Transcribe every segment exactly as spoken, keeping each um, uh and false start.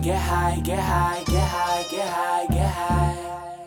get high, get high, get high, get high, get high.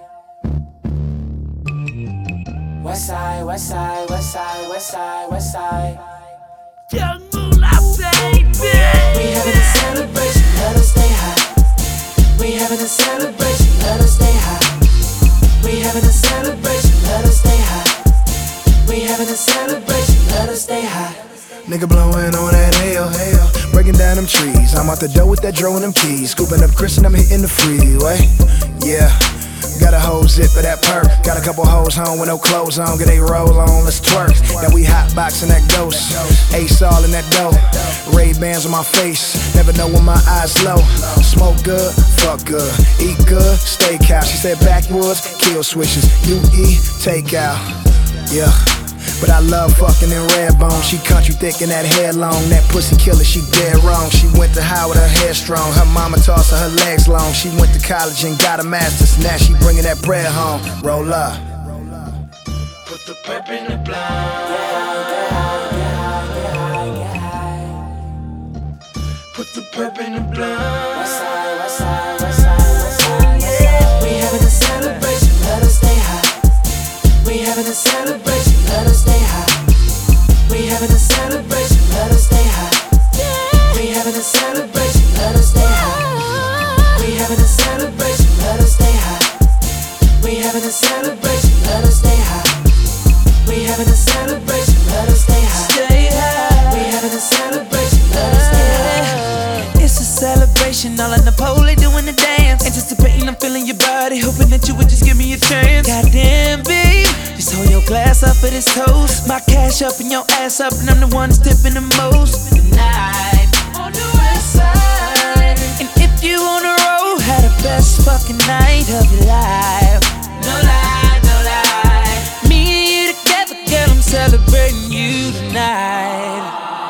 West side, west side, west side, west side, west side. Young Moolah, baby. We having a celebration, let us stay high. We having a celebration, let us stay high. We having a celebration, let us stay high. We having a celebration, let us stay high. Nigga blowing on that hell, hell, breaking down them trees. I'm out the door with that dro and them keys, scooping up Chris and I'm hitting the freeway. Yeah, got a whole zip of that perk. Got a couple hoes home with no clothes on, get they roll on, let's twerk. Now we hot boxing that ghost, Ace all in that dough. Ray-Bans on my face, never know when my eyes low. Smoke good, fuck good, eat good, steakhouse. She said backwoods, kill switches, you eat, take out. Yeah. But I love fucking in red bone. She country thick and that hair long. That pussy killer, she dead wrong. She went to high with her hair strong. Her mama tossed her, her legs long. She went to college and got a master's. Now she bringing that bread home. Roll up. Put the pep in the blind. Put the pep in the blind. West side, west side, west side, west side, west side. We having a celebration, let us stay high. We having a celebration, let us stay high. We having a celebration, let us stay high. We having a celebration, let us stay high. We having a celebration, let us stay high. We having a celebration, let us stay high. We having a celebration, let us stay high. Stay high. We having a celebration, let us stay high. It's a celebration, all in the pole, they doing the dance. Anticipating, I'm feeling your body, hoping that you would just give me a chance. Goddamn, babe, just hold your glass up for this toast. My cash up and your ass up, and I'm the one that's tipping the most. Tonight, on the west side. And if you on the road, had the best fucking night of your life. No lie, no lie. Me and you together, girl, I'm celebrating you tonight.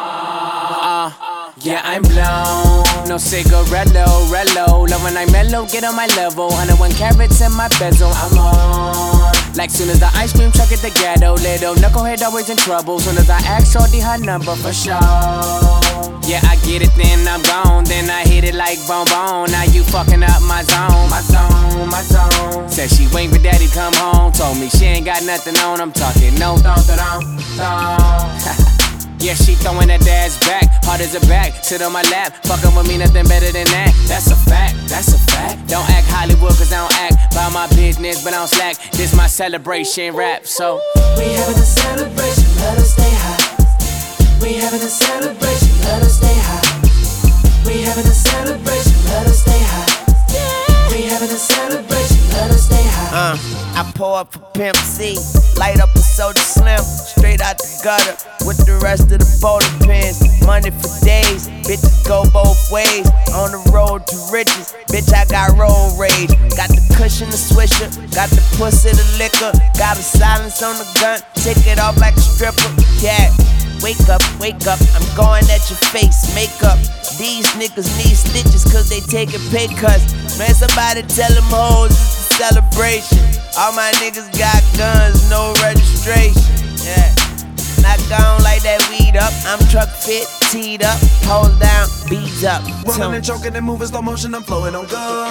Uh, yeah, I'm blown. No cigarello, rello. Love when I mellow, get on my level. one oh one carats in my bezel, I'm on. Like soon as the ice cream truck at the ghetto, little knucklehead always in trouble. Soon as I ask shorty her number for sure. Yeah, I get it, then I'm gone. Then I hit it like bone bone. Now you fucking up my zone, my zone, my zone. Said she wait for daddy come home. Told me she ain't got nothing on. I'm talking no thong, thong, thong. Yeah, she throwing that dad's back, hard as a back, sit on my lap, fucking with me, nothing better than that. That's a fact, that's a fact. Don't act Hollywood, cause I don't act by my business, but I don't slack. This my celebration rap, so we having a celebration, let us stay high. We having a celebration, let us stay high. We having a celebration, let us stay high. We having a celebration, let us stay high. Uh, I pour up for Pimp C, light up a soda slim, straight out the gutter with the rest of the bowling pins. Money for days, bitches go both ways. On the road to riches, bitch, I got road rage. Got the cushion, the swisher, got the pussy, the liquor. Got a silence on the gun, take it off like a stripper. Yeah, wake up, wake up, I'm going at your face, makeup. These niggas need stitches cause they taking pay cuts. Man, somebody tell them hoes it's a celebration. All my niggas got guns, no registration. Yeah, not gone like that weed up. I'm truck fit, teed up, hoes down, beads up. Rolling and choking and moving slow motion, I'm flowing on good.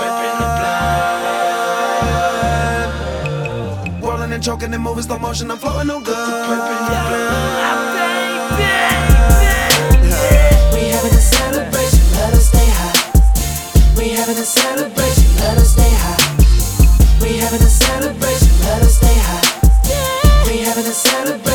Rolling and choking and moving slow motion, I'm flowing on good. We having a celebration, let us stay high. We having a celebration, let us stay high. We having a celebration, let us stay high. We having a celebration.